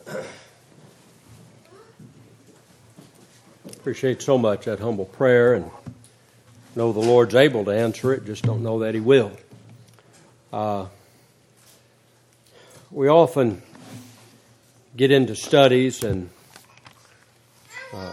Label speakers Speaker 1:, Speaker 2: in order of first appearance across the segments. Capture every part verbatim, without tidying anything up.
Speaker 1: Appreciate so much that humble prayer, and know the Lord's able to answer it, just don't know that He will. Uh, we often get into studies and uh,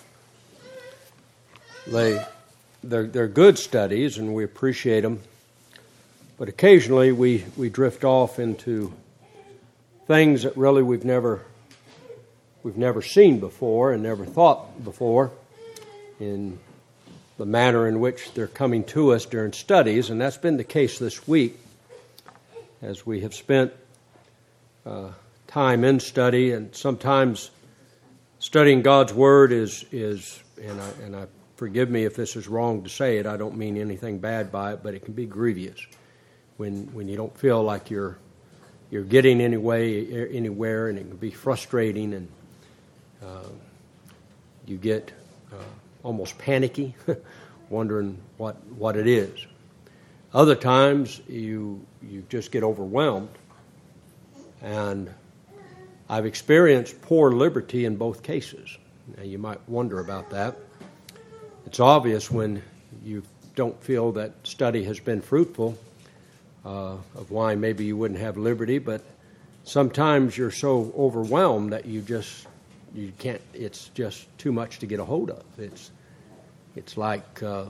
Speaker 1: they, they're, they're good studies and we appreciate them, but occasionally we, we drift off into things that really we've never we've never seen before and never thought before in the manner in which they're coming to us during studies, and that's been the case this week as we have spent uh, time in study. And sometimes studying God's Word is, is and, I, and I forgive me if this is wrong to say it, I don't mean anything bad by it, but it can be grievous when when you don't feel like you're you're getting any way, anywhere, and it can be frustrating, and uh, you get uh, almost panicky, wondering what what it is. Other times you you just get overwhelmed, and I've experienced poor liberty in both cases. Now you might wonder about that. It's obvious when you don't feel that study has been fruitful, uh, of why maybe you wouldn't have liberty, but sometimes you're so overwhelmed that you just you can't. It's just too much to get a hold of. It's it's like uh,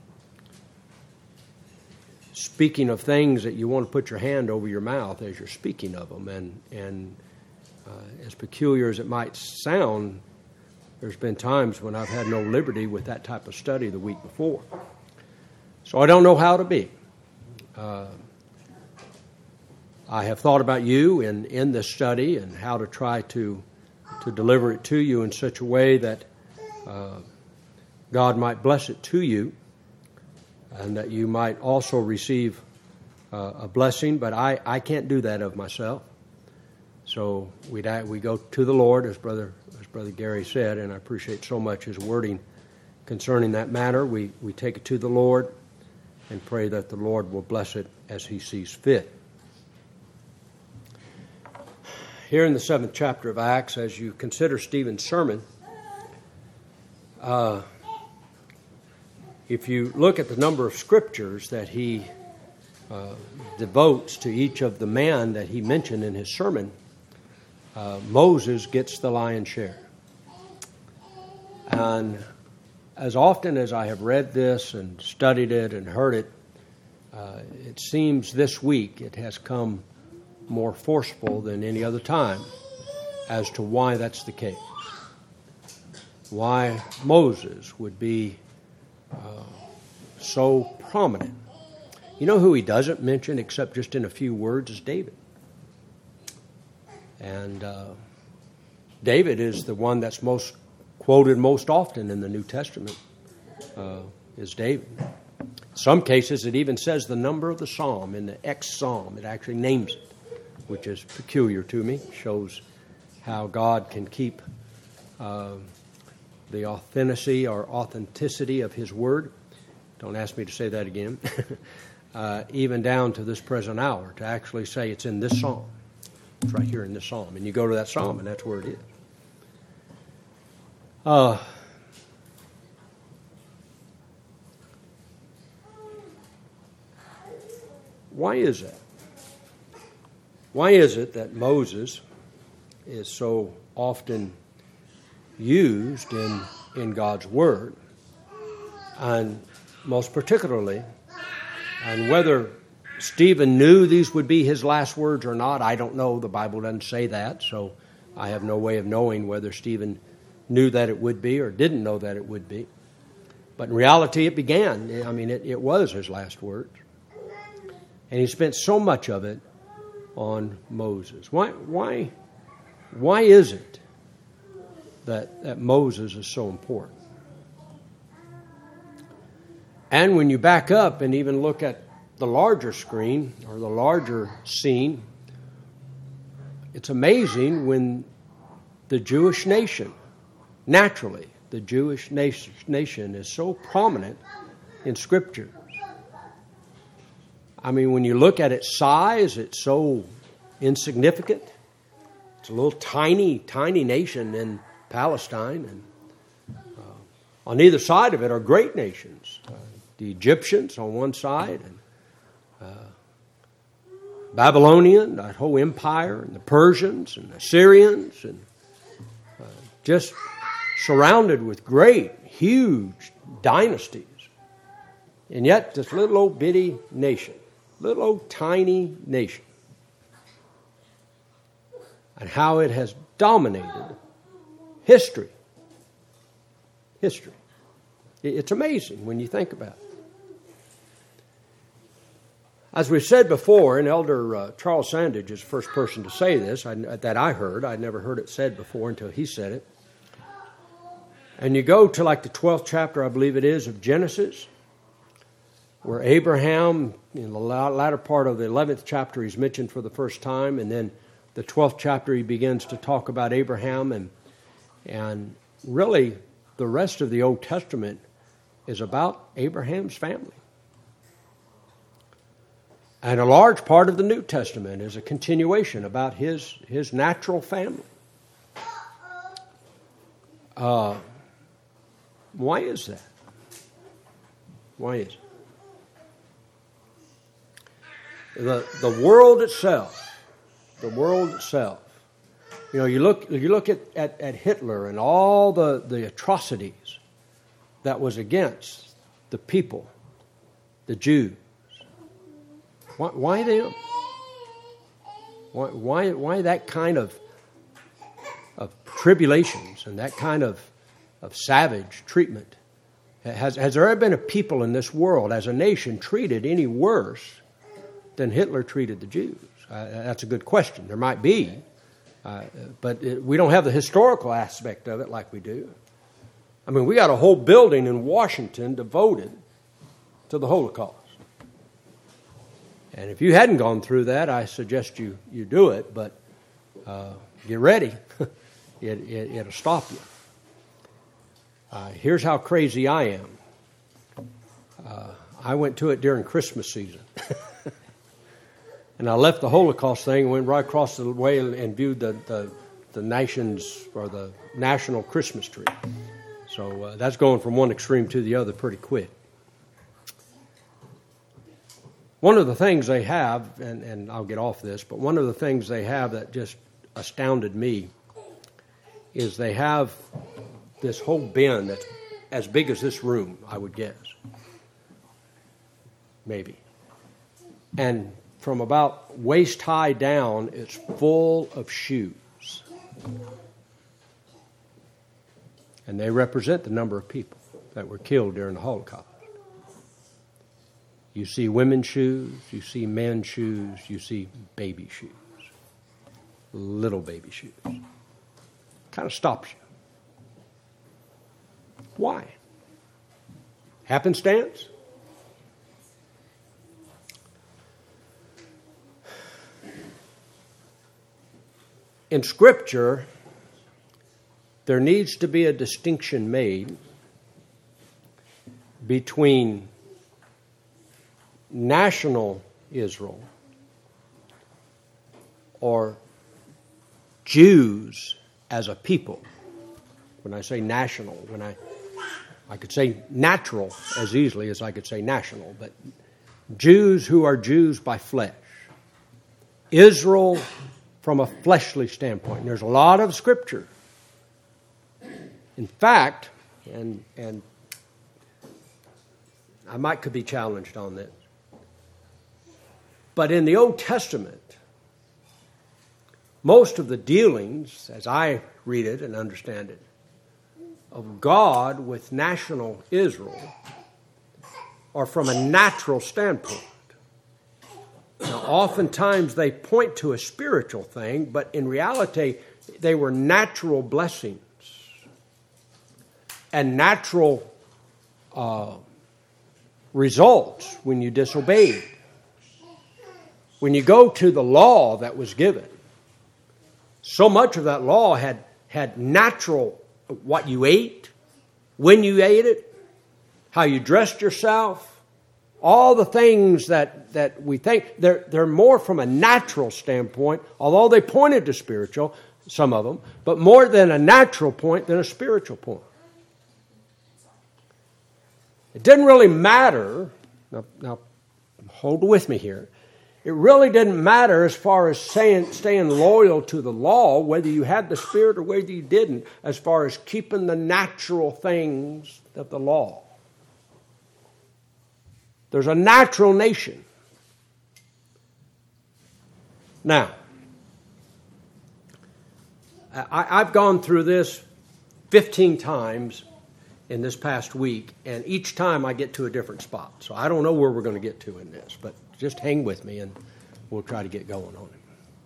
Speaker 1: speaking of things that you want to put your hand over your mouth as you're speaking of them, and and uh, as peculiar as it might sound, there's been times when I've had no liberty with that type of study the week before. So I don't know how to be. Uh, I have thought about you in, in this study and how to try to to deliver it to you in such a way that uh, God might bless it to you and that you might also receive uh, a blessing. But I, I can't do that of myself. So we we go to the Lord, as Brother as Brother Gary said, and I appreciate so much his wording concerning that matter. We, we take it to the Lord and pray that the Lord will bless it as He sees fit. Here in the seventh chapter of Acts, as you consider Stephen's sermon, uh, if you look at the number of scriptures that he uh, devotes to each of the men that he mentioned in his sermon, uh, Moses gets the lion's share. And as often as I have read this and studied it and heard it, uh, it seems this week it has come more forceful than any other time as to why that's the case. Why Moses would be uh, so prominent. You know who he doesn't mention except just in a few words is David. And uh, David is the one that's most quoted most often in the New Testament, uh, is David. In some cases it even says the number of the psalm in the X psalm. It actually names it, which is peculiar to me. Shows how God can keep uh, the authenticity or authenticity of His Word. Don't ask me to say that again. uh, even down to this present hour, to actually say it's in this psalm. It's right here in this psalm. And you go to that psalm, and that's where it is. Uh, why is that? Why is it that Moses is so often used in, in God's Word? And most particularly, and whether Stephen knew these would be his last words or not, I don't know. The Bible doesn't say that, so I have no way of knowing whether Stephen knew that it would be or didn't know that it would be. But in reality, it began. I mean, it, it was his last words. And he spent so much of it on Moses. Why why why is it that, that Moses is so important? And when you back up and even look at the larger screen or the larger scene, it's amazing when the Jewish nation, naturally, the Jewish nation, nation is so prominent in Scripture. I mean, when you look at its size, it's so insignificant. It's a little tiny, tiny nation in Palestine, and uh, on either side of it are great nations. Uh, the Egyptians on one side, and uh, Babylonian, that whole empire, and the Persians and the Syrians, and uh, just surrounded with great, huge dynasties. And yet this little old bitty nation, little old tiny nation, and how it has dominated history. History. It's amazing when you think about it. As we said before, and Elder uh, Charles Sandage is the first person to say this I, that I heard. I'd never heard it said before until he said it. And you go to like the twelfth chapter, I believe it is, of Genesis, where Abraham, in the latter part of the eleventh chapter, he's mentioned for the first time, and then the twelfth chapter, he begins to talk about Abraham, and and really the rest of the Old Testament is about Abraham's family. And a large part of the New Testament is a continuation about his, his natural family. Uh, why is that? Why is it? The, the world itself, the world itself, you know, you look you look at, at, at Hitler and all the, the atrocities that was against the people, the Jews. Why, why them? Why, why why that kind of of tribulations and that kind of of savage treatment? Has has there ever been a people in this world, as a nation, treated any worse than Hitler treated the Jews? Uh, that's a good question. There might be, uh, but it, we don't have the historical aspect of it like we do. I mean, we got a whole building in Washington devoted to the Holocaust. And if you hadn't gone through that, I suggest you, you do it, but uh, get ready. it, it, it'll stop you. Uh, here's how crazy I am. Uh, I went to it during Christmas season. And I left the Holocaust thing and went right across the way and viewed the, the, the nation's or the national Christmas tree. So uh, that's going from one extreme to the other pretty quick. One of the things they have, and, and I'll get off this, but one of the things they have that just astounded me is they have this whole bin that's as big as this room, I would guess. Maybe. And from about waist high down, it's full of shoes. And they represent the number of people that were killed during the Holocaust. You see women's shoes, you see men's shoes, you see baby shoes. Little baby shoes. Kind of stops you. Why? Happenstance? In Scripture, there needs to be a distinction made between national Israel or Jews as a people. When I say national, when I I could say natural as easily as I could say national, but Jews who are Jews by flesh. Israel from a fleshly standpoint. And there's a lot of Scripture. In fact, and and I might could be challenged on this, but in the Old Testament, most of the dealings, as I read it and understand it, of God with national Israel are from a natural standpoint. Now, oftentimes they point to a spiritual thing, but in reality, they were natural blessings and natural uh, results when you disobeyed. When you go to the law that was given, so much of that law had, had natural, what you ate, when you ate it, how you dressed yourself, all the things that, that we think, they're, they're more from a natural standpoint, although they pointed to spiritual, some of them, but more than a natural point than a spiritual point. It didn't really matter, now, now hold with me here, it really didn't matter as far as saying, staying loyal to the law, whether you had the Spirit or whether you didn't, as far as keeping the natural things of the law. There's a natural nation. Now, I, I've gone through this fifteen times in this past week, and each time I get to a different spot. So I don't know where we're going to get to in this, but just hang with me and we'll try to get going on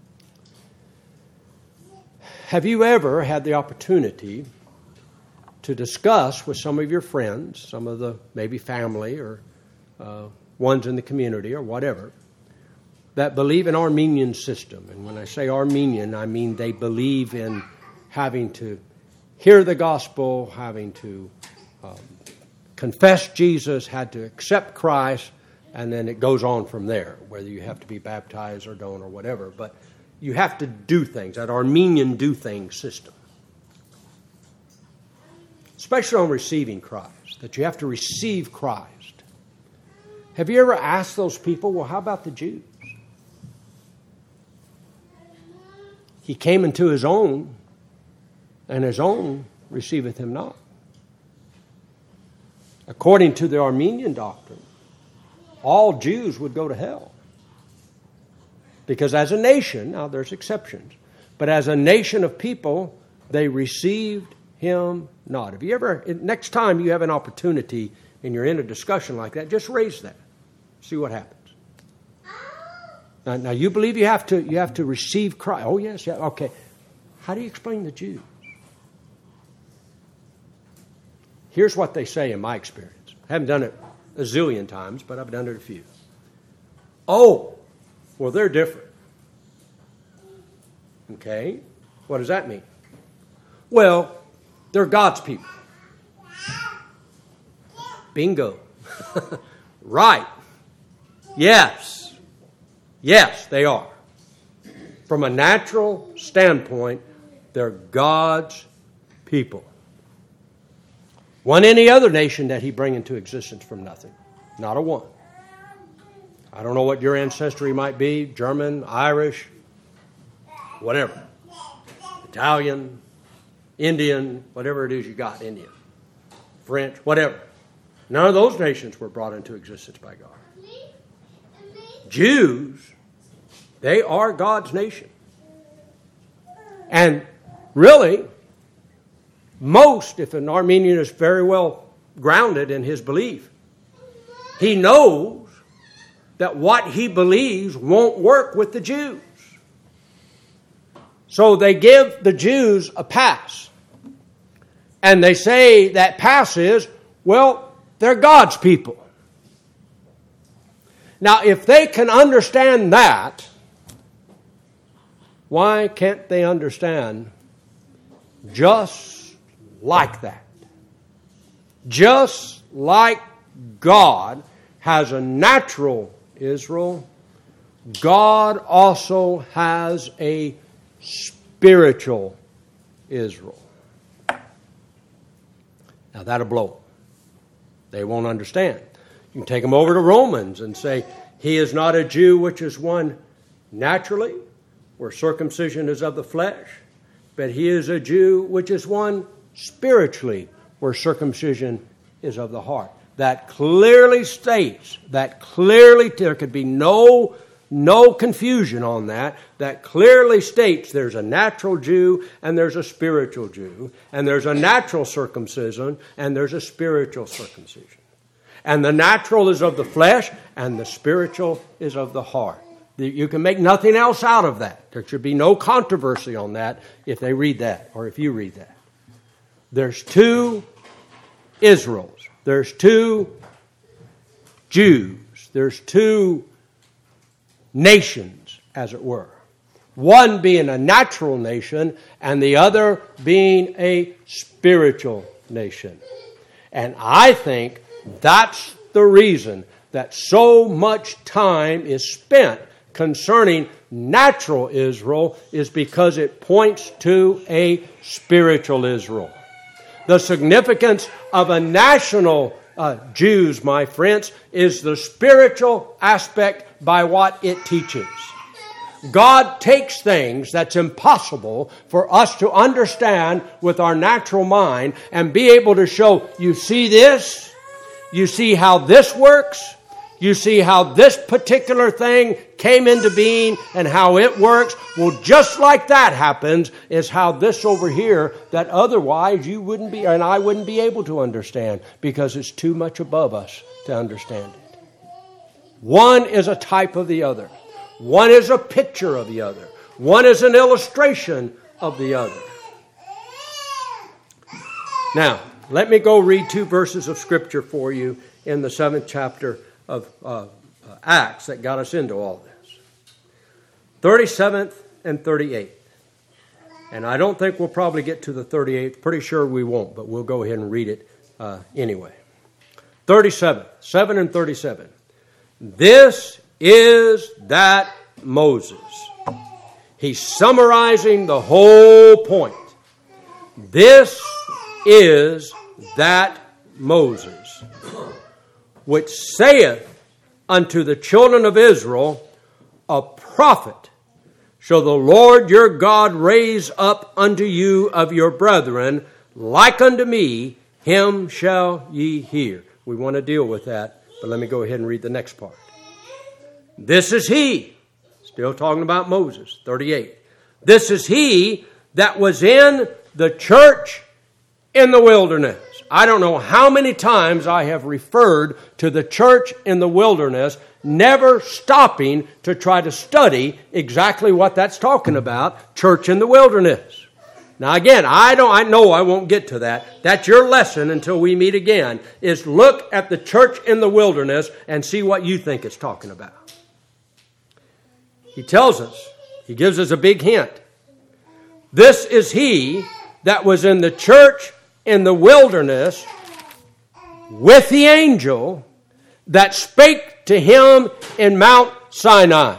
Speaker 1: it. Have you ever had the opportunity to discuss with some of your friends, some of the maybe family or uh, ones in the community or whatever, that believe in Armenian system? And when I say Armenian, I mean they believe in having to hear the gospel, having to um, confess Jesus, had to accept Christ, and then it goes on from there, whether you have to be baptized or don't or whatever. But you have to do things, that Armenian do things system. Especially on receiving Christ, that you have to receive Christ. Have you ever asked those people, well, how about the Jews? He came into his own, and his own receiveth him not. According to the Armenian doctrine, all Jews would go to hell. Because as a nation, now there's exceptions, but as a nation of people, they received him not. Have you ever, next time you have an opportunity and you're in a discussion like that, just raise that. See what happens. Now, now you believe you have to you have to receive Christ. Oh yes, yeah, okay. How do you explain the Jews? Here's what they say in my experience. I haven't done it a zillion times, but I've done it a few. Oh, well, they're different. Okay, what does that mean? Well, they're God's people. Bingo. Right. Yes. Yes, they are. From a natural standpoint, they're God's people. One any other nation that he bring into existence from nothing. Not a one. I don't know what your ancestry might be. German, Irish, whatever. Italian, Indian, whatever it is you got, Indian. French, whatever. None of those nations were brought into existence by God. Jews, they are God's nation. And really, most, if an Armenian is very well grounded in his belief, he knows that what he believes won't work with the Jews. So they give the Jews a pass. And they say that pass is, well, they're God's people. Now, if they can understand that, why can't they understand just like that? Just like God has a natural Israel, God also has a spiritual Israel. Now that'll blow them. They won't understand. You can take them over to Romans and say, he is not a Jew which is one naturally, where circumcision is of the flesh, but he is a Jew which is one spiritually, where circumcision is of the heart. That clearly states, that clearly, there could be no, no confusion on that, that clearly states there's a natural Jew and there's a spiritual Jew, and there's a natural circumcision and there's a spiritual circumcision. And the natural is of the flesh, and the spiritual is of the heart. You can make nothing else out of that. There should be no controversy on that if they read that, or if you read that. There's two Israels. There's two Jews. There's two nations, as it were. One being a natural nation, and the other being a spiritual nation. And I think that's the reason that so much time is spent concerning natural Israel is because it points to a spiritual Israel. The significance of a national uh, Jews, my friends, is the spiritual aspect by what it teaches. God takes things that's impossible for us to understand with our natural mind and be able to show, you see this? You see how this works? You see how this particular thing came into being and how it works? Well, just like that happens is how this over here that otherwise you wouldn't be, and I wouldn't be able to understand because it's too much above us to understand it. One is a type of the other. One is a picture of the other. One is an illustration of the other. Now, let me go read two verses of Scripture for you in the seventh chapter of uh, Acts that got us into all this. thirty-seventh and thirty-eighth. And I don't think we'll probably get to the thirty-eighth. Pretty sure we won't, but we'll go ahead and read it uh, anyway. thirty-seven, seven and thirty-seven. This is that Moses. He's summarizing the whole point. This is that Moses, which saith unto the children of Israel, a prophet shall the Lord your God raise up unto you of your brethren, like unto me, him shall ye hear. We want to deal with that, but let me go ahead and read the next part. This is he, still talking about Moses, thirty-eight. This is he that was in the church in the wilderness. I don't know how many times I have referred to the church in the wilderness, never stopping to try to study exactly what that's talking about, church in the wilderness. Now again, I don't I know I won't get to that. That's your lesson until we meet again, is look at the church in the wilderness and see what you think it's talking about. He tells us, he gives us a big hint. This is he that was in the church in the wilderness with the angel that spake to him in Mount Sinai,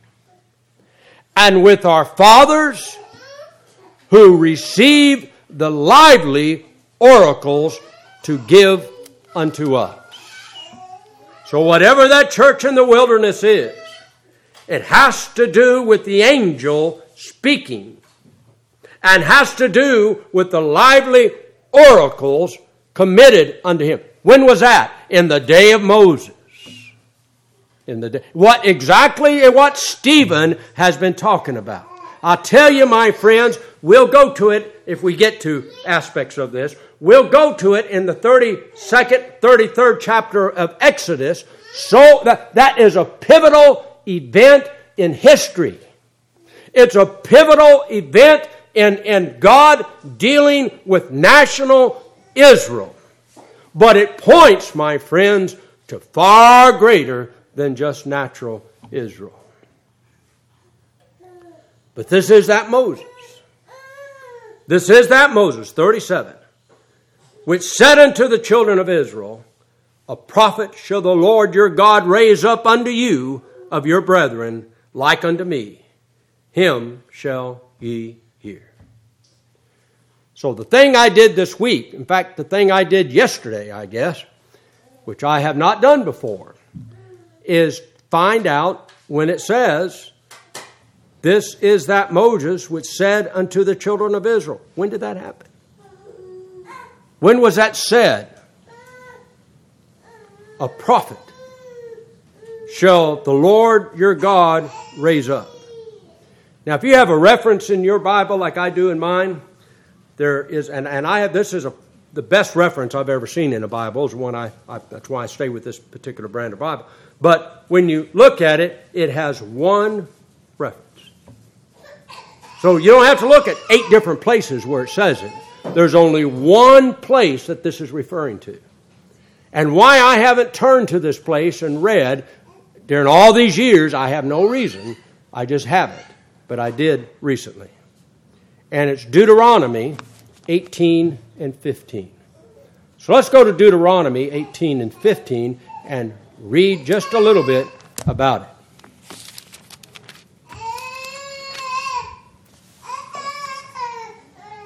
Speaker 1: and with our fathers who received the lively oracles to give unto us. So whatever that church in the wilderness is, it has to do with the angel speaking and has to do with the lively oracles committed unto him. When was that? In the day of Moses. In the day. What exactly what Stephen has been talking about. I'll tell you, my friends, we'll go to it if we get to aspects of this. We'll go to it in the thirty-second, thirty-third chapter of Exodus. So that, that is a pivotal event in history. It's a pivotal event in, in God dealing with national Israel. But it points, my friends, to far greater than just natural Israel. But this is that Moses. This is that Moses, thirty-seven, which said unto the children of Israel, a prophet shall the Lord your God raise up unto you of your brethren, like unto me. Him shall ye hear. So the thing I did this week, in fact, the thing I did yesterday, I guess, which I have not done before, is find out when it says, this is that Moses which said unto the children of Israel. When did that happen? When was that said? A prophet shall the Lord your God raise up. Now, if you have a reference in your Bible like I do in mine, there is, and, and I have, this is a, the best reference I've ever seen in a Bible. Is one I, I, that's why I stay with this particular brand of Bible. But when you look at it, it has one reference. So you don't have to look at eight different places where it says it. There's only one place that this is referring to. And why I haven't turned to this place and read during all these years, I have no reason. I just haven't. But I did recently. And it's Deuteronomy eighteen and fifteen. So let's go to Deuteronomy eighteen and fifteen and read just a little bit about it.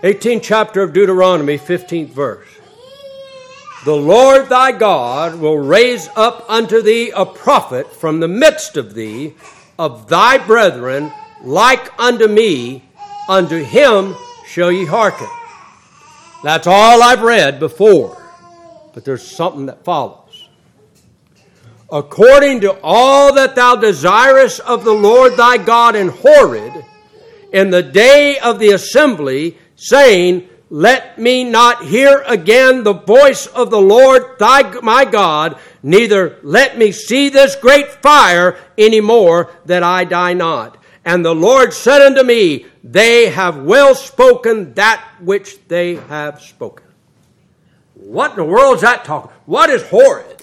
Speaker 1: eighteenth chapter of Deuteronomy, fifteenth verse. The Lord thy God will raise up unto thee a prophet from the midst of thee, of thy brethren, like unto me, unto him shall ye hearken. That's all I've read before, but there's something that follows. According to all that thou desirest of the Lord thy God in Horeb, in the day of the assembly, saying, let me not hear again the voice of the Lord thy my God, neither let me see this great fire any more, that I die not. And the Lord said unto me, they have well spoken that which they have spoken. What in the world is that talking? What is Horeb?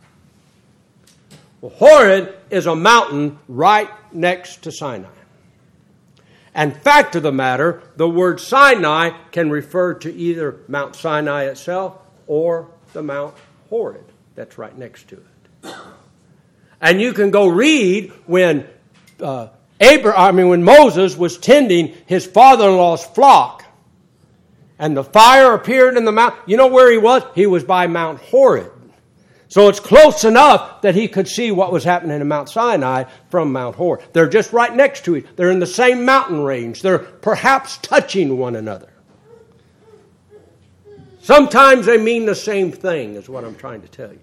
Speaker 1: Well, Horeb is a mountain right next to Sinai. And fact of the matter, the word Sinai can refer to either Mount Sinai itself or the Mount Horeb that's right next to it. And you can go read when uh, Abraham, I mean, when Moses was tending his father-in-law's flock, and the fire appeared in the mount. You know where he was? He was by Mount Horeb. So it's close enough that he could see what was happening in Mount Sinai from Mount Horeb. They're just right next to each other. They're in the same mountain range. They're perhaps touching one another. Sometimes they mean the same thing, is what I'm trying to tell you.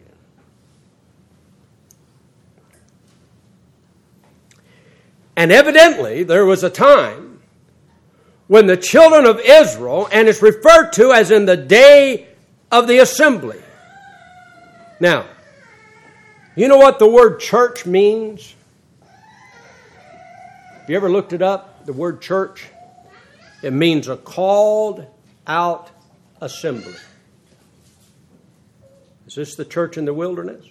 Speaker 1: And evidently, there was a time when the children of Israel, and it's referred to as in the day of the assembly. Now, you know what the word church means? Have you ever looked it up, the word church? It means a called out assembly. Is this the church in the wilderness?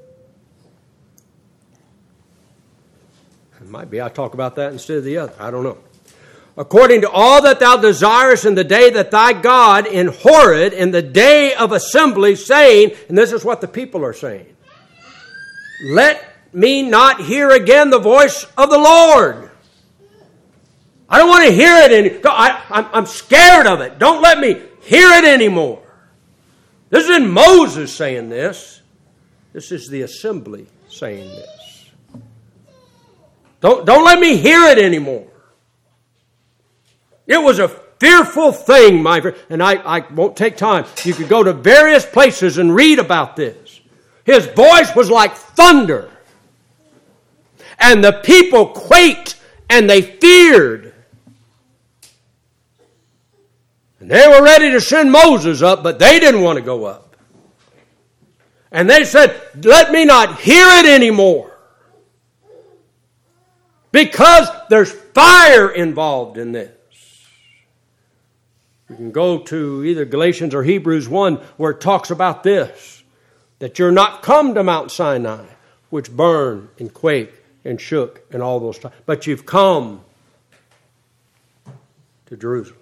Speaker 1: It might be. I'll talk about that instead of the other. I don't know. According to all that thou desirest in the day that thy God in Horeb, in the day of assembly, saying, and this is what the people are saying, let me not hear again the voice of the Lord. I don't want to hear it any. I, I'm, I'm scared of it. Don't let me hear it anymore. This isn't Moses saying this. This is the assembly saying this. Don't, don't let me hear it anymore. It was a fearful thing, my friend, and I, I won't take time. You could go to various places and read about this. His voice was like thunder. And the people quaked and they feared. And they were ready to send Moses up, but they didn't want to go up. And they said, let me not hear it anymore. Because there's fire involved in this. You can go to either Galatians or Hebrews one where it talks about this. That you're not come to Mount Sinai, which burned and quaked and shook and all those times. But you've come to Jerusalem.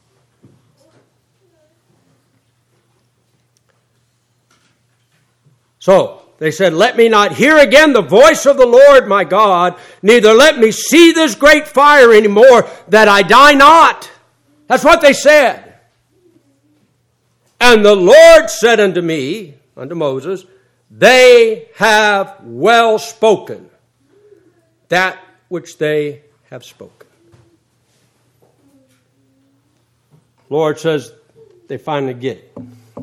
Speaker 1: So, they said, let me not hear again the voice of the Lord my God, neither let me see this great fire anymore, that I die not. That's what they said. And the Lord said unto me, unto Moses, they have well spoken that which they have spoken. Lord says they finally get it.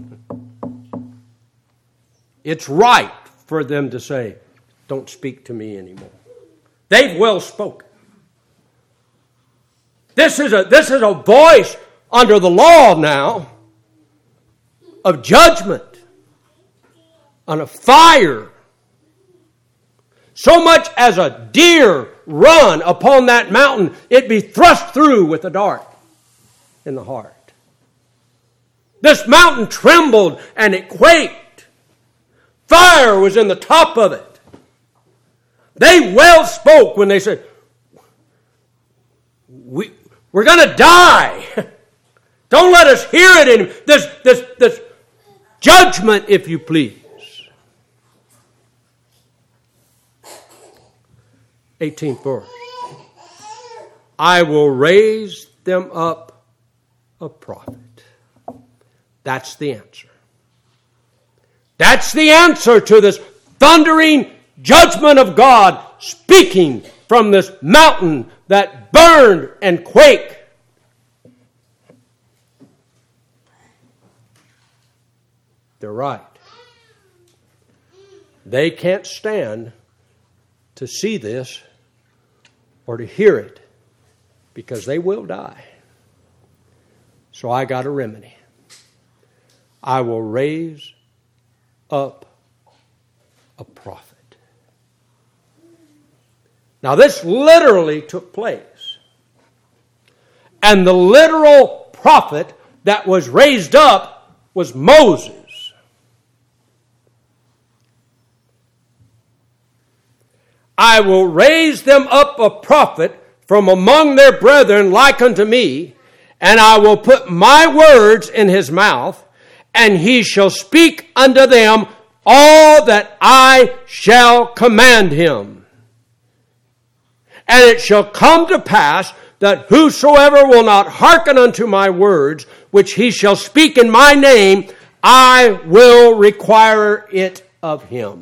Speaker 1: It's right for them to say, don't speak to me anymore. They've well spoken. This is a, this is a voice under the law now of judgment, on a fire. So much as a deer run upon that mountain, it be thrust through with a dart in the heart. This mountain trembled and it quaked. Fire was in the top of it. They well spoke when they said, we, we're going to die. Don't let us hear it in this, this, this judgment, if you please. eighteenth verse. I will raise them up a prophet. That's the answer. That's the answer to this thundering judgment of God speaking from this mountain that burned and quaked. They're right. They can't stand to see this or to hear it because they will die. So I got a remedy. I will raise up a prophet. Now this literally took place. And the literal prophet that was raised up was Moses. I will raise them up a prophet from among their brethren like unto me, and I will put my words in his mouth, and he shall speak unto them all that I shall command him. And it shall come to pass that whosoever will not hearken unto my words, which he shall speak in my name, I will require it of him.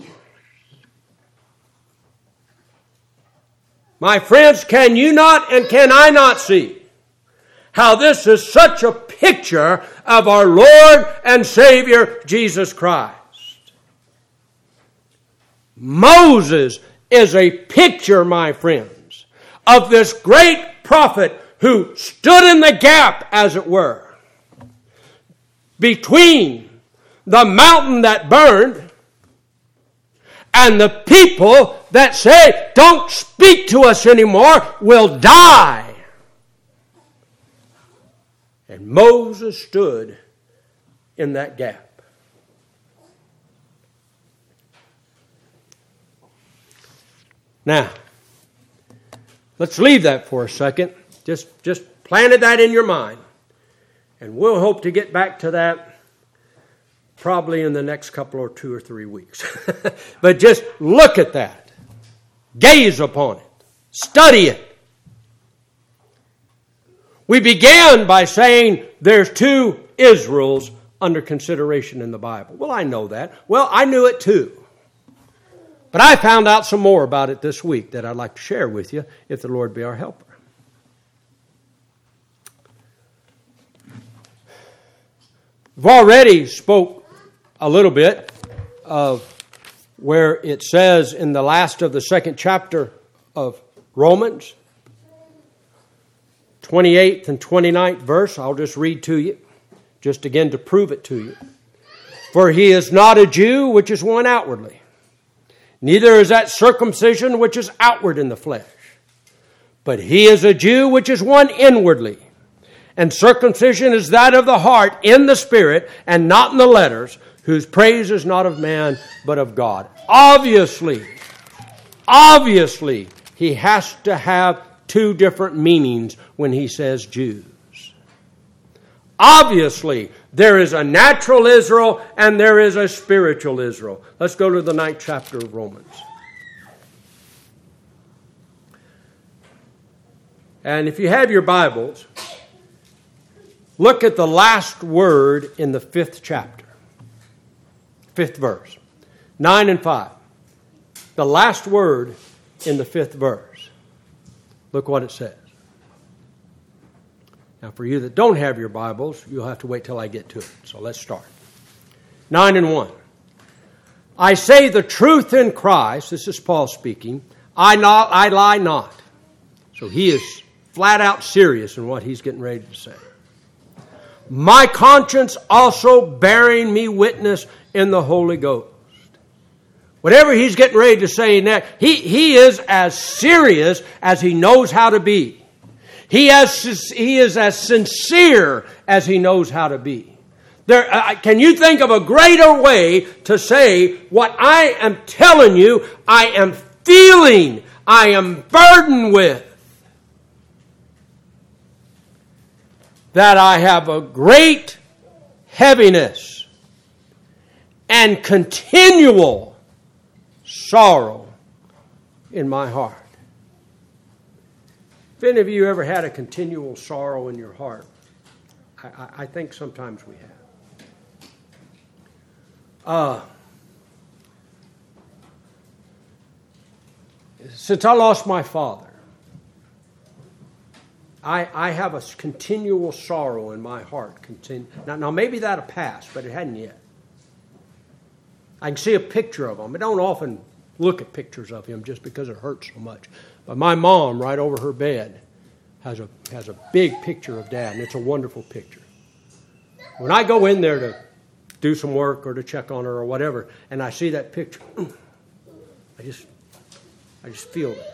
Speaker 1: My friends, can you not and can I not see how this is such a picture of our Lord and Savior Jesus Christ? Moses is a picture, my friends, of this great prophet who stood in the gap, as it were, between the mountain that burned and the people that say, don't speak to us anymore, we'll die. And Moses stood in that gap. Now, let's leave that for a second. Just, just planted that in your mind. And we'll hope to get back to that probably in the next couple or two or three weeks. But just look at that. Gaze upon it. Study it. We began by saying there's two Israels under consideration in the Bible. Well, I know that. Well, I knew it too. But I found out some more about it this week that I'd like to share with you if the Lord be our helper. We've already spoke a little bit of where it says in the last of the second chapter of Romans, twenty-eighth and twenty-ninth verse. I'll just read to you, just again to prove it to you. For he is not a Jew, which is one outwardly. Neither is that circumcision which is outward in the flesh. But he is a Jew, which is one inwardly. And circumcision is that of the heart in the spirit and not in the letters, whose praise is not of man, but of God. Obviously, obviously, he has to have two different meanings when he says Jews. Obviously, there is a natural Israel and there is a spiritual Israel. Let's go to the ninth chapter of Romans. And if you have your Bibles, look at the last word in the fifth chapter. Fifth verse. Nine and five. The last word in the fifth verse. Look what it says. Now, for you that don't have your Bibles, you'll have to wait till I get to it. So let's start. Nine and one. I say the truth in Christ. This is Paul speaking. I not, I lie not. So he is flat out serious in what he's getting ready to say. My conscience also bearing me witness in the Holy Ghost. Whatever he's getting ready to say in that, he, he is as serious as he knows how to be. He, has, he is as sincere as he knows how to be. There, uh, can you think of a greater way to say what I am telling you, I am feeling, I am burdened with? That I have a great heaviness and continual sorrow in my heart. If any of you ever had a continual sorrow in your heart, I, I think sometimes we have. Uh, since I lost my father, I, I have a continual sorrow in my heart. Continue. Now, now, maybe that'll pass, but it hadn't yet. I can see a picture of him. I don't often look at pictures of him just because it hurts so much. But my mom, right over her bed, has a has a big picture of Dad, and it's a wonderful picture. When I go in there to do some work or to check on her or whatever, and I see that picture, I just I just feel it.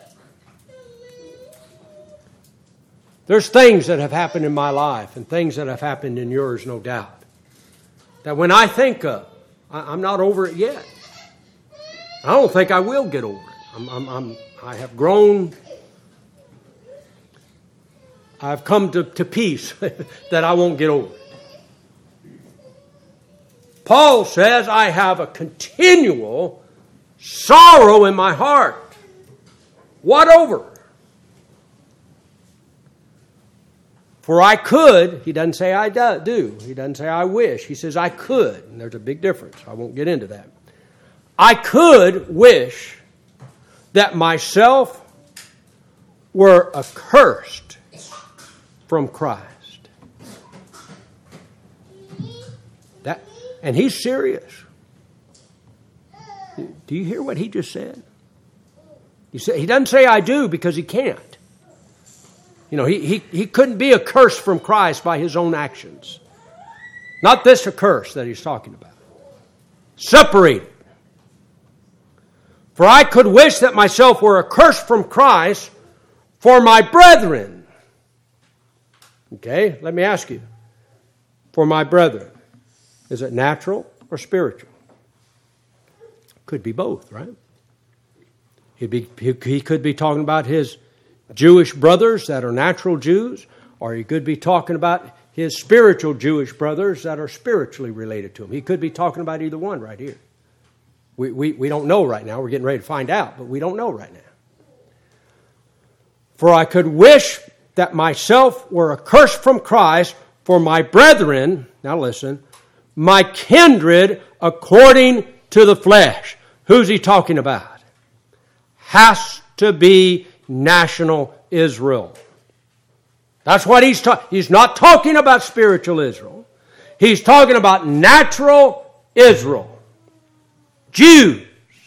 Speaker 1: There's things that have happened in my life and things that have happened in yours, no doubt, that when I think of, I, I'm not over it yet. I don't think I will get over it. I'm, I'm, I'm, I have grown. I've come to, to peace that I won't get over it. Paul says, I have a continual sorrow in my heart. What over? For I could, he doesn't say I do. He doesn't say I wish. He says I could. And there's a big difference. I won't get into that. I could wish that myself were accursed from Christ. That, and he's serious. Do you hear what he just said? He said he doesn't say I do because he can't. You know, he, he, he couldn't be accursed from Christ by his own actions. Not this accursed that he's talking about. Separated. For I could wish that myself were accursed from Christ for my brethren. Okay, let me ask you. For my brethren. Is it natural or spiritual? Could be both, right? He'd be, he, he could be talking about his Jewish brothers that are natural Jews, or he could be talking about his spiritual Jewish brothers that are spiritually related to him. He could be talking about either one right here. We, we, we don't know right now. We're getting ready to find out, but we don't know right now. For I could wish that myself were accursed from Christ for my brethren, now listen, my kindred according to the flesh. Who's he talking about? Has to be national Israel. That's what he's talking. He's not talking about spiritual Israel. He's talking about natural Israel. Jews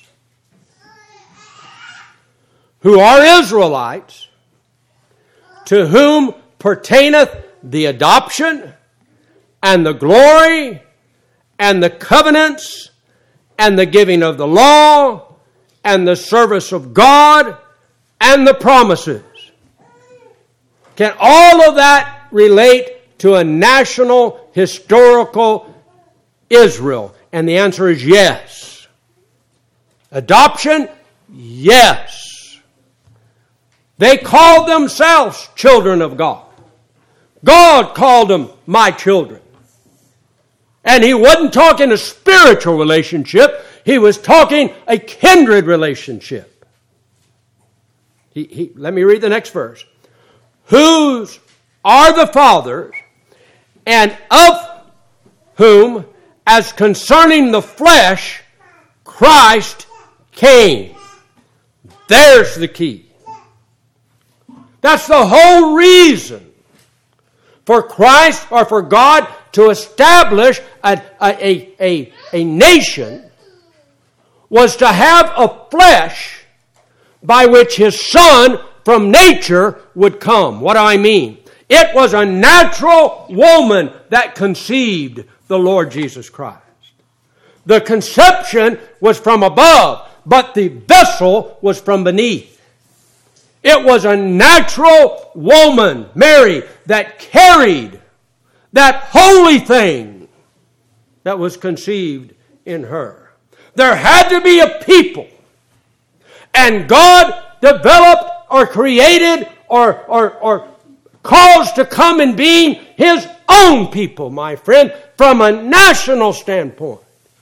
Speaker 1: who are Israelites, to whom pertaineth the adoption and the glory and the covenants and the giving of the law and the service of God and the promises. Can all of that relate to a national, historical Israel? And the answer is yes. Adoption? Yes. They called themselves children of God. God called them my children. And he wasn't talking a spiritual relationship. He was talking a kindred relationship. He, he, let me read the next verse. Whose are the fathers, and of whom, as concerning the flesh, Christ came. There's the key. That's the whole reason for Christ or for God to establish a, a, a, a nation was to have a flesh by which his son from nature would come. What do I mean? It was a natural woman that conceived the Lord Jesus Christ. The conception was from above, but the vessel was from beneath. It was a natural woman, Mary, that carried that holy thing that was conceived in her. There had to be a people. And God developed or created or, or, or caused to come in being his own people, my friend, from a national standpoint.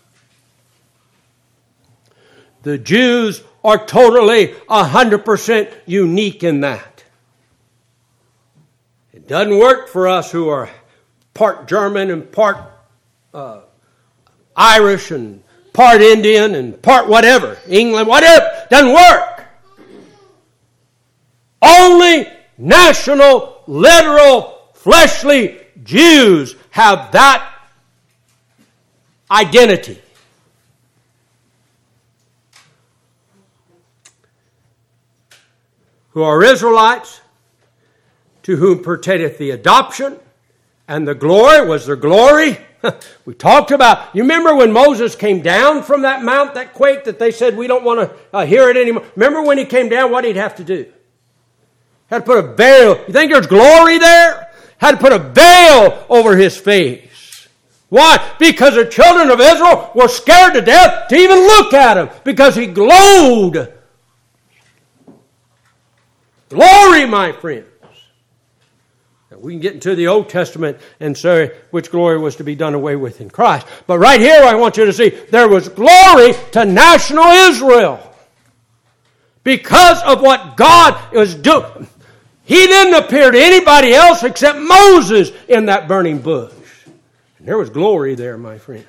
Speaker 1: The Jews are totally one hundred percent unique in that. It doesn't work for us who are part German and part uh, Irish and part Indian and part whatever, England, whatever. Doesn't work. Only national, literal, fleshly Jews have that identity. Who are Israelites, to whom pertaineth the adoption and the glory. Was there glory? We talked about, you remember when Moses came down from that mount, that quake, that they said we don't want to uh, hear it anymore. Remember when he came down, what did he have to do? Had to put a veil. You think there's glory there? Had to put a veil over his face. Why? Because the children of Israel were scared to death to even look at him, because he glowed. Glory, my friends. Now, we can get into the Old Testament and say which glory was to be done away with in Christ. But right here I want you to see there was glory to national Israel. Because of what God was doing. He didn't appear to anybody else except Moses in that burning bush. And there was glory there, my friends.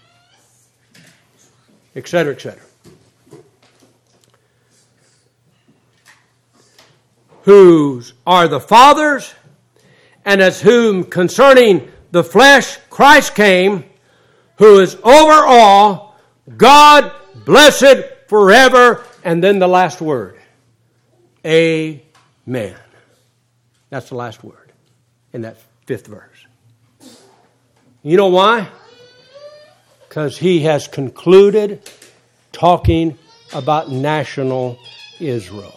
Speaker 1: Etc., et cetera. Whose are the fathers, and as whom concerning the flesh Christ came, who is over all, God blessed forever. And then the last word, amen. That's the last word in that fifth verse. You know why? Because he has concluded talking about national Israel.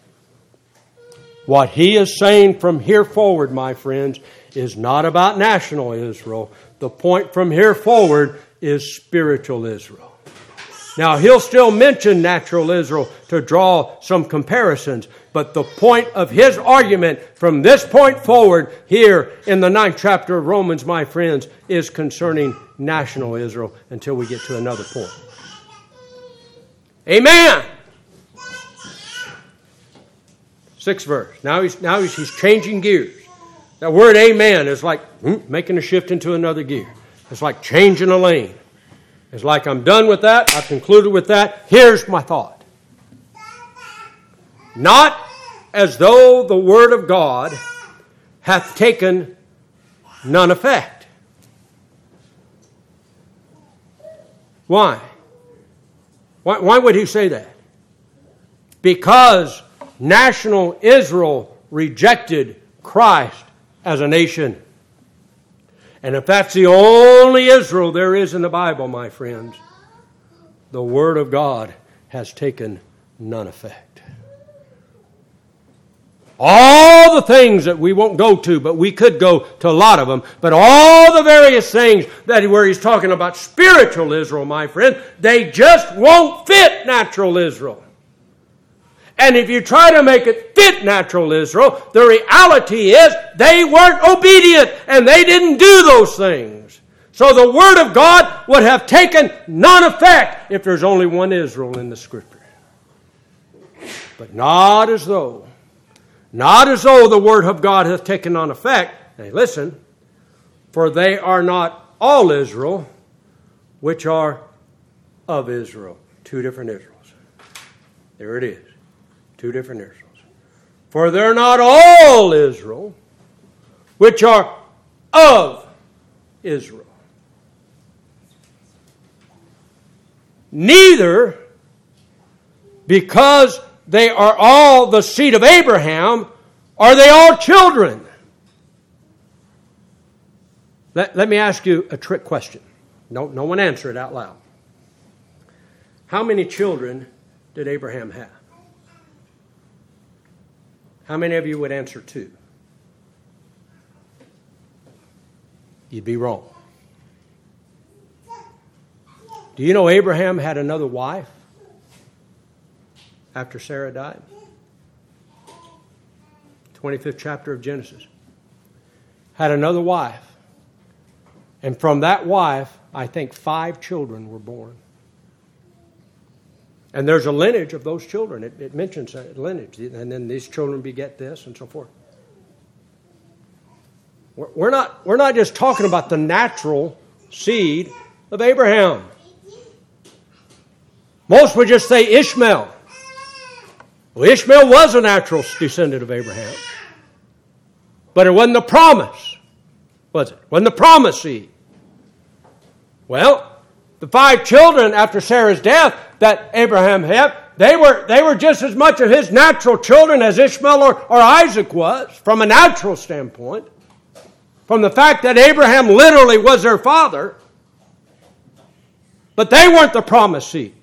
Speaker 1: What he is saying from here forward, my friends, is not about national Israel. The point from here forward is spiritual Israel. Now, he'll still mention natural Israel to draw some comparisons, but the point of his argument from this point forward here in the ninth chapter of Romans, my friends, is concerning national Israel until we get to another point. Amen! Sixth verse. Now he's now he's, he's changing gears. That word amen is like hmm, making a shift into another gear. It's like changing a lane. It's like I'm done with that. I've concluded with that. Here's my thought. Not as though the word of God hath taken none effect. Why? Why, why would he say that? Because national Israel rejected Christ as a nation. And if that's the only Israel there is in the Bible, my friends, the Word of God has taken none effect. All the things that we won't go to, but we could go to a lot of them, but all the various things that where he's talking about spiritual Israel, my friend, they just won't fit natural Israel. And if you try to make it fit natural Israel, the reality is they weren't obedient and they didn't do those things. So the Word of God would have taken none effect if there's only one Israel in the Scripture. But not as though, not as though the Word of God hath taken none effect. Hey, listen, for they are not all Israel, which are of Israel. Two different Israels. There it is. Two different Israels. For they're not all Israel, which are of Israel. Neither, because they are all the seed of Abraham, are they all children. Let, let me ask you a trick question. No, no one answer it out loud. How many children did Abraham have? How many of you would answer two? You'd be wrong. Do you know Abraham had another wife after Sarah died? twenty-fifth chapter of Genesis. Had another wife. And from that wife, I think five children were born. And there's a lineage of those children. It, it mentions a lineage. And then these children beget this and so forth. We're not, we're not just talking about the natural seed of Abraham. Most would just say Ishmael. Well, Ishmael was a natural descendant of Abraham. But it wasn't the promise, was it? It wasn't the promise seed. Well, the five children after Sarah's death that Abraham had, they were, they were just as much of his natural children as Ishmael or, or Isaac was, from a natural standpoint. From the fact that Abraham literally was their father. But they weren't the promised seed.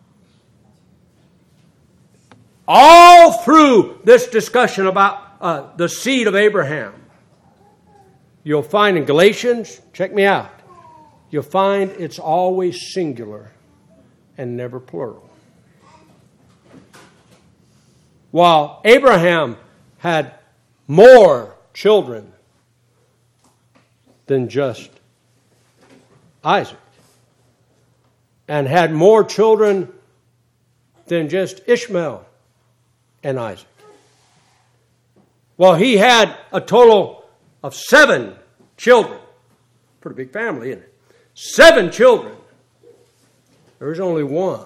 Speaker 1: All through this discussion about uh, the seed of Abraham, you'll find in Galatians, check me out, you'll find it's always singular and never plural. While Abraham had more children than just Isaac, and had more children than just Ishmael and Isaac. Well, he had a total of seven children. Pretty big family, isn't it? Seven children. There was only one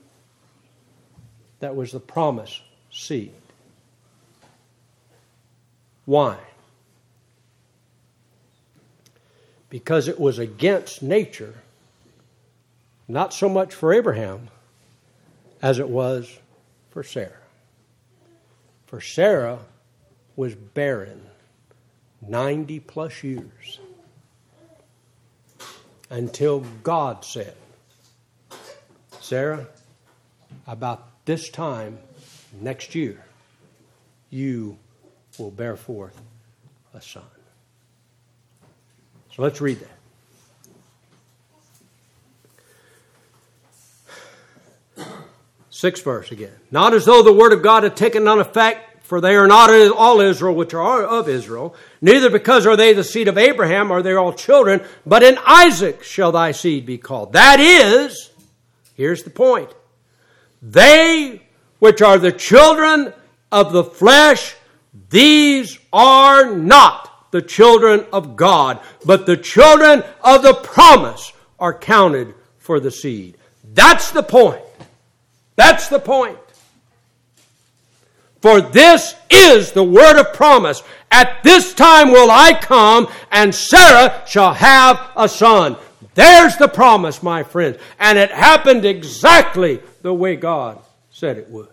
Speaker 1: that was the promised seed. Why? Because it was against nature, not so much for Abraham as it was for Sarah. For Sarah was barren ninety plus years until God said, Sarah, about this time next year, you will bear forth a son. So let's read that. Sixth verse again. Not as though the word of God had taken none effect, for they are not all Israel which are of Israel, neither because are they the seed of Abraham are they all children, but in Isaac shall thy seed be called. That is, here's the point, they which are the children of the flesh, these are not the children of God, but the children of the promise are counted for the seed. That's the point. That's the point. For this is the word of promise. At this time will I come, and Sarah shall have a son. There's the promise, my friends. And it happened exactly the way God said it would.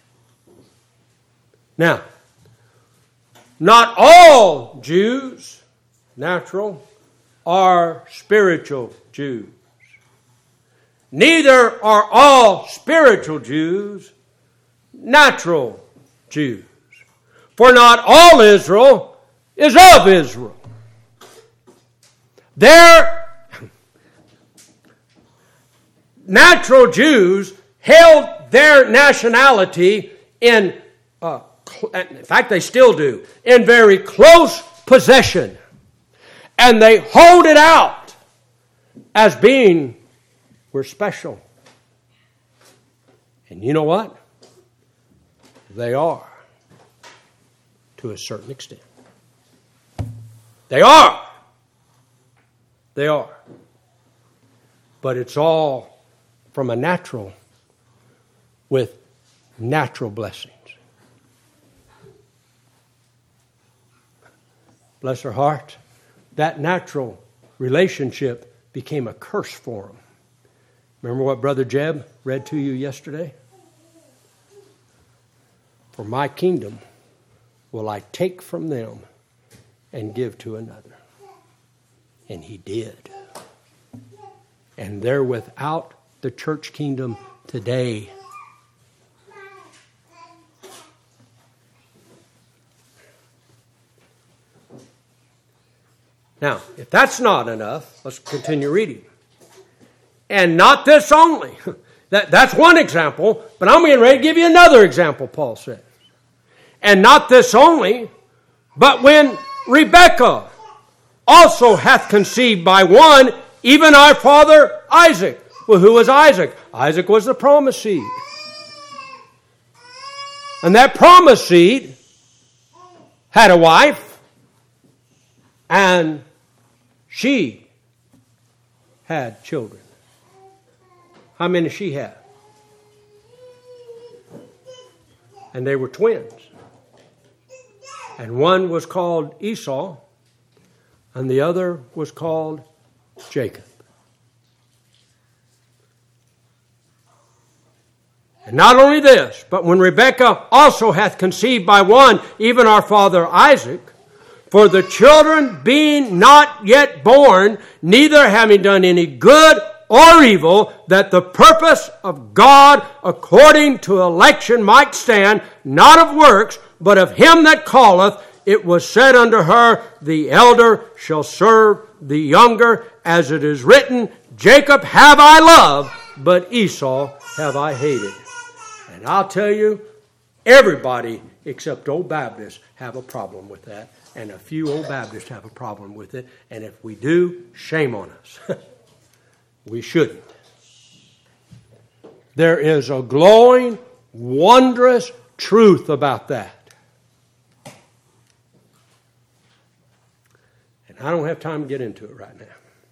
Speaker 1: Now, not all Jews, natural, are spiritual Jews. Neither are all spiritual Jews natural Jews. For not all Israel is of Israel. Their natural Jews held their nationality in uh, in fact, they still do, in very close possession. And they hold it out as being, we're special. And you know what? They are, to a certain extent. They are. They are. But it's all from a natural, with natural blessings. Bless her heart, that natural relationship became a curse for them. Remember what Brother Jeb read to you yesterday? For my kingdom will I take from them and give to another. And he did. And they're without the church kingdom today. Now, if that's not enough, let's continue reading. And not this only. That, that's one example, but I'm getting ready to give you another example, Paul said. And not this only, but when Rebekah also hath conceived by one, even our father Isaac. Well, who was Isaac? Isaac was the promised seed. And that promised seed had a wife and she had children. How many she had? And they were twins. And one was called Esau, and the other was called Jacob. And not only this, but when Rebekah also hath conceived by one, even our father Isaac, for the children being not yet born, neither having done any good or evil, that the purpose of God according to election might stand, not of works, but of him that calleth, it was said unto her, the elder shall serve the younger, as it is written, Jacob have I loved, but Esau have I hated. And I'll tell you, everybody except old Baptists have a problem with that. And a few old Baptists have a problem with it. And if we do, shame on us. We shouldn't. There is a glowing, wondrous truth about that. And I don't have time to get into it right now.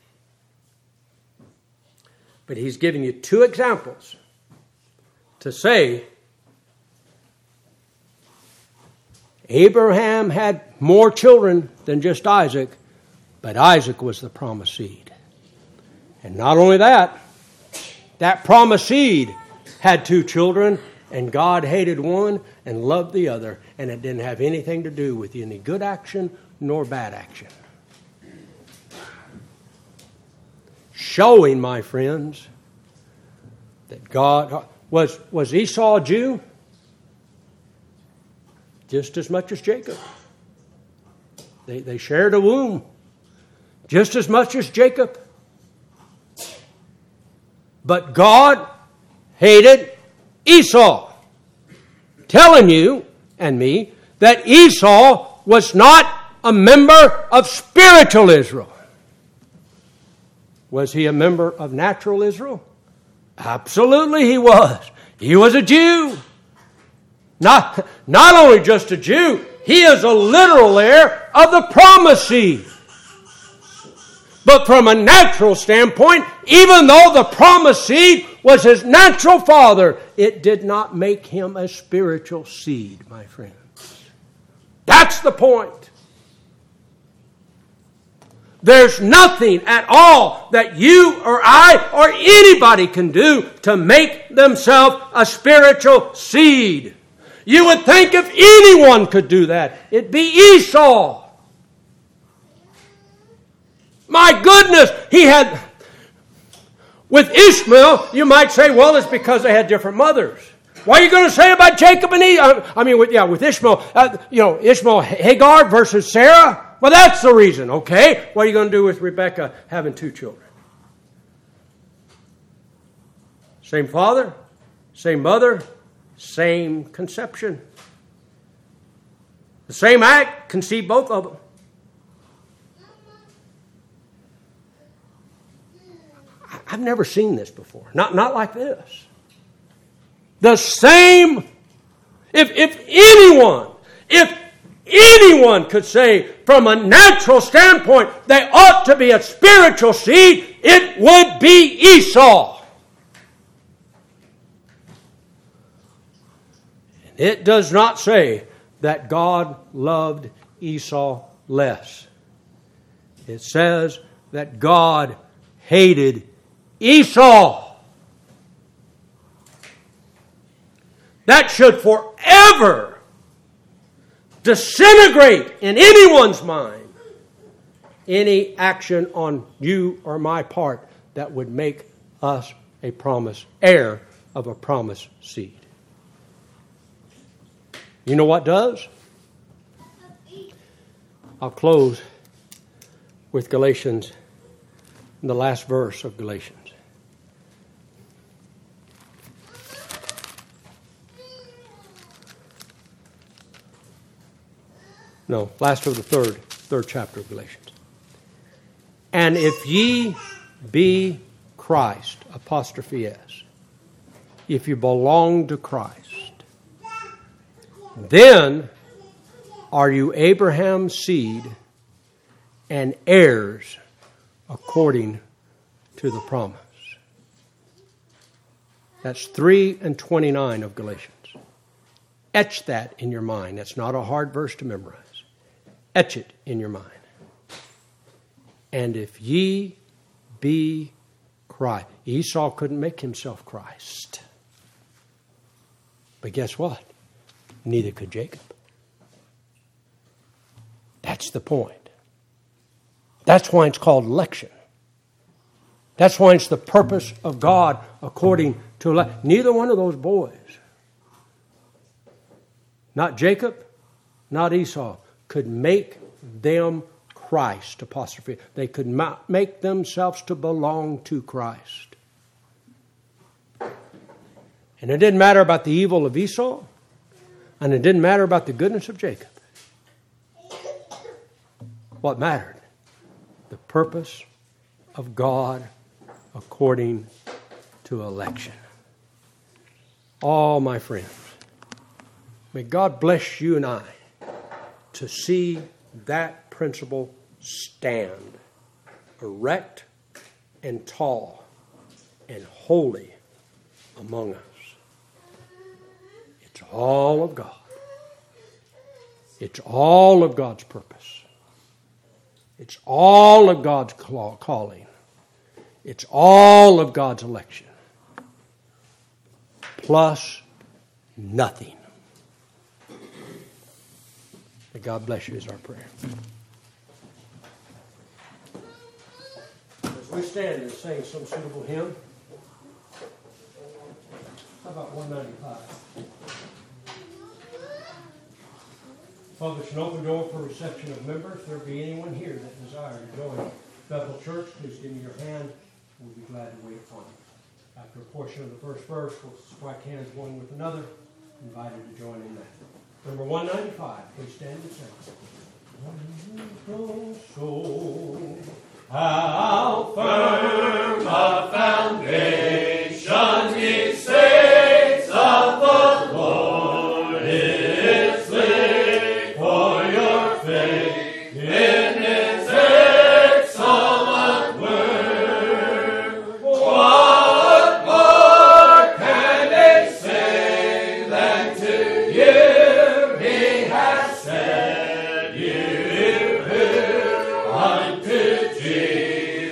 Speaker 1: But he's giving you two examples to say Abraham had more children than just Isaac, but Isaac was the promised seed. And not only that, that promised seed had two children, and God hated one and loved the other, and it didn't have anything to do with any good action nor bad action. Showing, my friends, that God... Was, was Esau a Jew? Just as much as Jacob. They, they shared a womb. Just as much as Jacob. But God hated Esau. Telling you and me that Esau was not a member of spiritual Israel. Was he a member of natural Israel? Absolutely he was. He was a Jew. Not, not only just a Jew, he is a literal heir of the promised seed. But from a natural standpoint, even though the promised seed was his natural father, it did not make him a spiritual seed, my friends. That's the point. There's nothing at all that you or I or anybody can do to make themselves a spiritual seed. You would think if anyone could do that, it'd be Esau. My goodness, he had... With Ishmael, you might say, well, it's because they had different mothers. What are you going to say about Jacob and Esau? I mean, with, yeah, with Ishmael, uh, you know, Ishmael, Hagar versus Sarah. Well, that's the reason, okay? What are you going to do with Rebekah having two children? Same father, same mother, same conception. The same act, conceived both of them. I've never seen this before. Not, not like this. The same, if, if anyone, if anyone could say from a natural standpoint they ought to be a spiritual seed, it would be Esau. It does not say that God loved Esau less. It says that God hated Esau. That should forever disintegrate in anyone's mind any action on you or my part that would make us a promised heir of a promised seed. You know what does? I'll close with Galatians, the last verse of Galatians. No, last of the third, third chapter of Galatians. And if ye be Christ, apostrophe S, if you belong to Christ, then are you Abraham's seed and heirs according to the promise. That's three and twenty-nine of Galatians. Etch that in your mind. That's not a hard verse to memorize. Etch it in your mind. And if ye be Christ. Esau couldn't make himself Christ. But guess what? Neither could Jacob. That's the point. That's why it's called election. That's why it's the purpose of God according to election. Neither one of those boys, not Jacob, not Esau, could make them Christ, apostrophe. They could not make themselves to belong to Christ. And it didn't matter about the evil of Esau, and it didn't matter about the goodness of Jacob. What mattered? The purpose of God according to election. Oh, my friends, may God bless you and I to see that principle stand erect and tall and holy among us. It's all of God. It's all of God's purpose. It's all of God's calling. It's all of God's election. Plus nothing. May God bless you is our prayer. As we stand and sing some suitable hymn, how about one ninety-five? Publish an open door for reception of members. If there be anyone here that desires to join Bethel Church, please give me your hand. We'll be glad to wait upon you. After a portion of the first verse, we'll strike hands one with another, invited to join in that. Number one ninety-five, please stand and sing. Wonderful soul, how firm a foundation he saints of the Lord is laid for your faith in his excellent word. What more can they say than to you he has said, you unto Jesus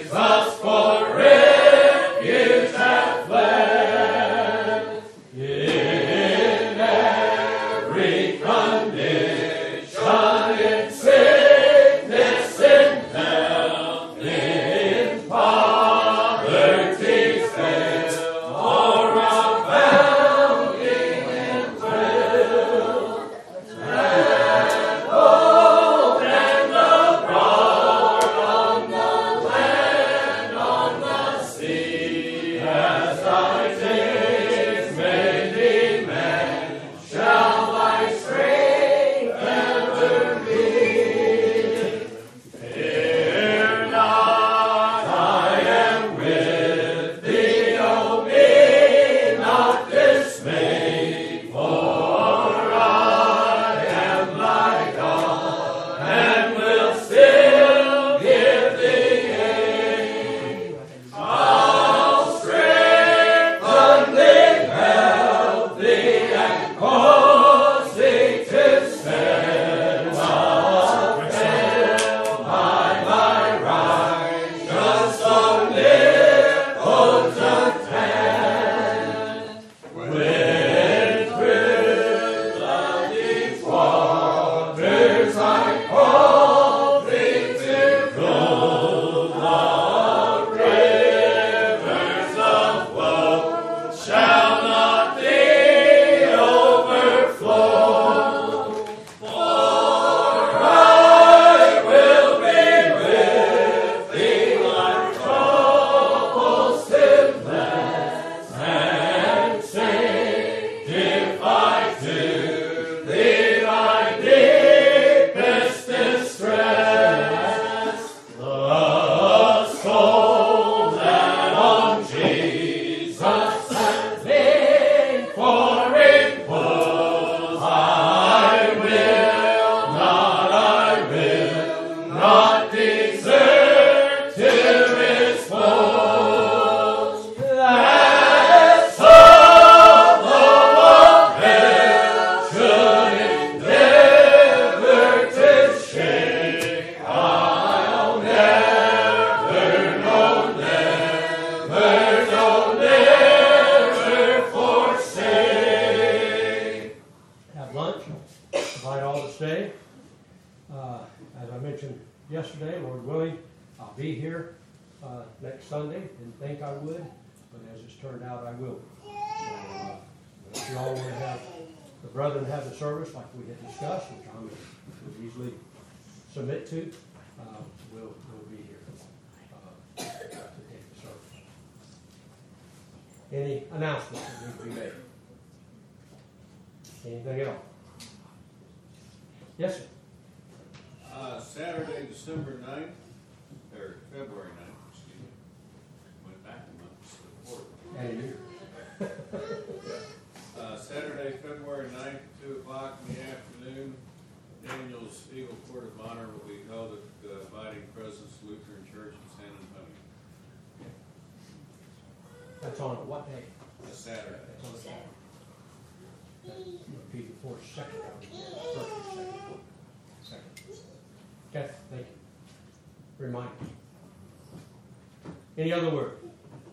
Speaker 1: willing, I'll be here uh, next Sunday. Didn't think I would, but as it's turned out, I will. So, uh, if you all want to have the brethren have the service like we had discussed, which I would easily submit to, uh, we'll, we'll be here uh, to take the service. Any announcements that need to be made? Anything else? Yes, sir.
Speaker 2: Uh, Saturday, December ninth, or February ninth, excuse me. Went back a month, it's the fourth.
Speaker 1: And you?
Speaker 2: Uh, Saturday, February ninth, two o'clock in the afternoon, Daniel's Eagle Court of Honor will be held at the Abiding Presence Lutheran Church in San Antonio.
Speaker 1: That's on a what day?
Speaker 2: That's Saturday.
Speaker 1: That's on a Saturday. Repeat it for a second. First or second. Second. Okay, thank you. Remind me. Any other word?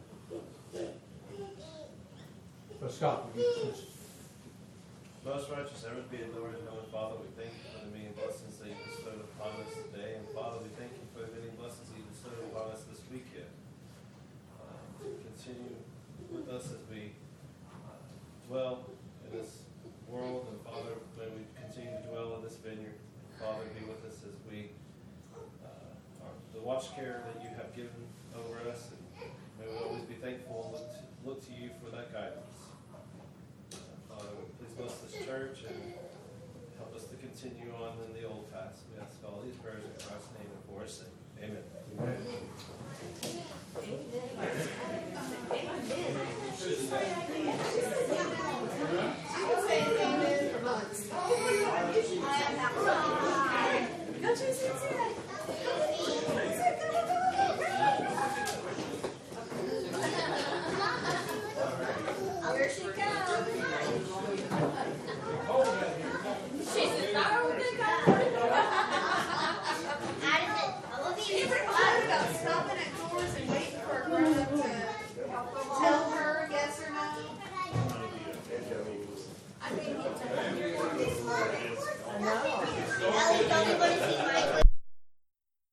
Speaker 1: Well, Scott, would you please?
Speaker 3: Most righteous ever be the Lord and Heavenly Father, we thank you for the many blessings that you bestowed upon us today. And Father, we thank you for the many blessings you bestowed upon us this weekend. Uh, continue with us as we uh, dwell in this world. And Father, may we continue to dwell in this vineyard. Father, be with us as we, uh, are, the watch care that you have given over us. And may we always be thankful and look to, look to you for that guidance. Father, please bless this church and help us to continue on in the old paths. We ask all these prayers in Christ's name and for his